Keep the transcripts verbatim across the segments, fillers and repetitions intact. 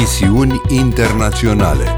Misiuni internaționale.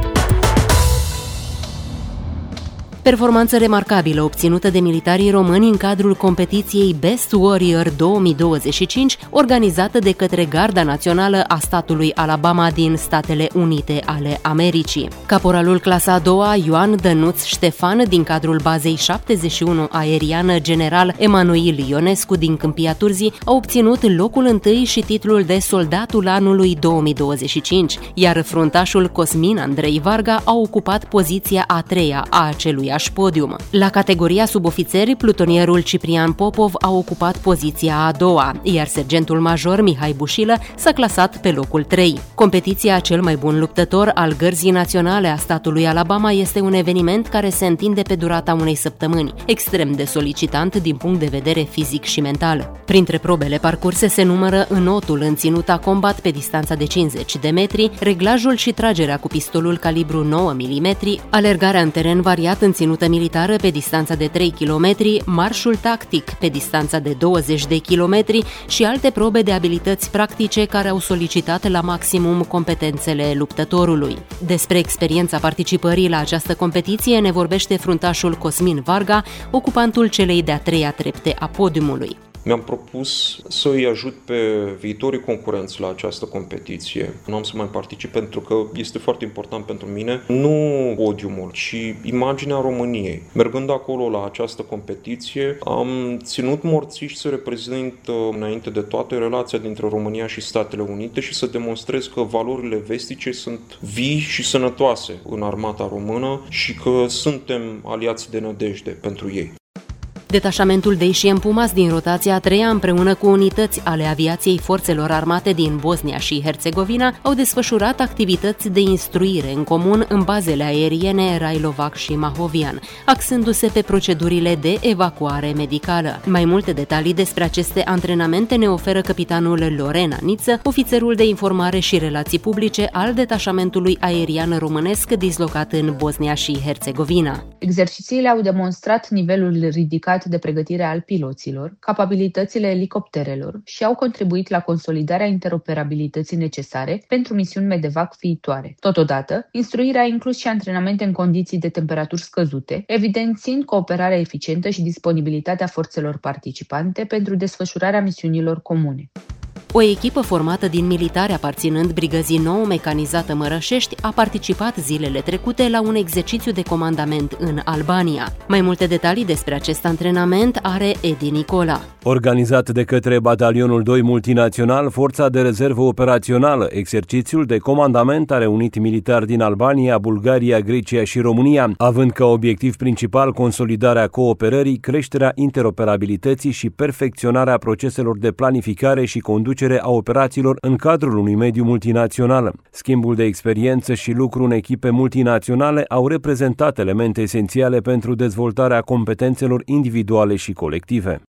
Performanță remarcabilă obținută de militarii români în cadrul competiției Best Warrior două mii douăzeci și cinci, organizată de către Garda Națională a statului Alabama din Statele Unite ale Americii. Caporalul clasa a doua, Ioan Dănuț Ștefan, din cadrul bazei șaptezeci și unu aeriană General Emanuil Ionescu din Câmpia Turzii, a obținut locul întâi și titlul de Soldatul Anului două mii douăzeci și cinci, iar fruntașul Cosmin Andrei Varga a ocupat poziția a treia a acelui podium. La categoria subofițeri, plutonierul Ciprian Popov a ocupat poziția a doua, iar sergentul major Mihai Bușilă s-a clasat pe locul trei. Competiția Cel mai bun luptător al Gărzii Naționale a statului Alabama este un eveniment care se întinde pe durata unei săptămâni, extrem de solicitant din punct de vedere fizic și mental. Printre probele parcurse se numără înotul în ținuta combat pe distanța de cincizeci de metri, reglajul și tragerea cu pistolul calibru nouă milimetri, alergarea în teren variat în ținută militară pe distanța de trei kilometri, marșul tactic pe distanța de douăzeci de kilometri și alte probe de abilități practice care au solicitat la maximum competențele luptătorului. Despre experiența participării la această competiție ne vorbește fruntașul Cosmin Varga, ocupantul celei de-a treia trepte a podiumului. Mi-am propus să îi ajut pe viitorii concurenți la această competiție. Nu am să mai particip pentru că este foarte important pentru mine, nu podiumul, ci imaginea României. Mergând acolo la această competiție, am ținut morțiși să reprezint înainte de toate relația dintre România și Statele Unite și să demonstrez că valorile vestice sunt vii și sănătoase în armata română și că suntem aliați de nădejde pentru ei. Detașamentul Dacian Pumas din rotația a treia împreună cu unități ale aviației forțelor armate din Bosnia și Herțegovina au desfășurat activități de instruire în comun în bazele aeriene Railovac și Mahovian, axându-se pe procedurile de evacuare medicală. Mai multe detalii despre aceste antrenamente ne oferă capitanul Lorena Niță, ofițerul de informare și relații publice al detașamentului aerian românesc dislocat în Bosnia și Herțegovina. Exercițiile au demonstrat nivelul ridicat de pregătire al piloților, capabilitățile elicopterelor și au contribuit la consolidarea interoperabilității necesare pentru misiuni MEDEVAC viitoare. Totodată, instruirea a inclus și antrenamente în condiții de temperaturi scăzute, evidențiind cooperarea eficientă și disponibilitatea forțelor participante pentru desfășurarea misiunilor comune. O echipă formată din militari aparținând brigăzii nouă mecanizată Mărășești a participat zilele trecute la un exercițiu de comandament în Albania. Mai multe detalii despre acest antrenament are Edi Nicola. Organizat de către Batalionul doi Multinațional, Forța de Rezervă Operațională, exercițiul de comandament a reunit militari din Albania, Bulgaria, Grecia și România, având ca obiectiv principal consolidarea cooperării, creșterea interoperabilității și perfecționarea proceselor de planificare și conducere a operațiilor în cadrul unui mediu multinațional. Schimbul de experiență și lucru în echipe multinaționale au reprezentat elemente esențiale pentru dezvoltarea competențelor individuale și colective.